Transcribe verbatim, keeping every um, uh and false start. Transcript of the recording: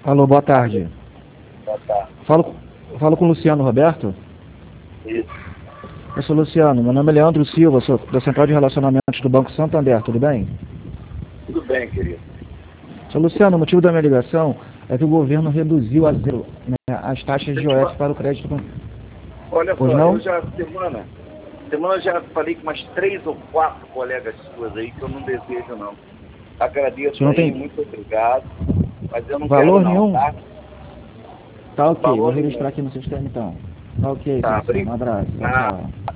Alô, boa tarde. Boa tarde. Falo, falo com o Luciano Roberto? Isso. Eu sou Luciano, meu nome é Leandro Silva, sou da Central de Relacionamentos do Banco Santander, tudo bem? Tudo bem, querido. Sou Luciano, o motivo da minha ligação é que o governo reduziu a zero, né, as taxas de I O F para o crédito. Olha Pois só, não? eu já, semana, semana já falei com umas três ou quatro colegas suas aí que eu não desejo, não. Agradeço Não aí, tem muito obrigado, mas eu não valor quero não, nenhum? tá? Tá ok, vou Valor registrar nenhum. aqui no sistema então. Tá ok, Tá, Luciano, um obrigado. abraço, tchau, Ah, tchau.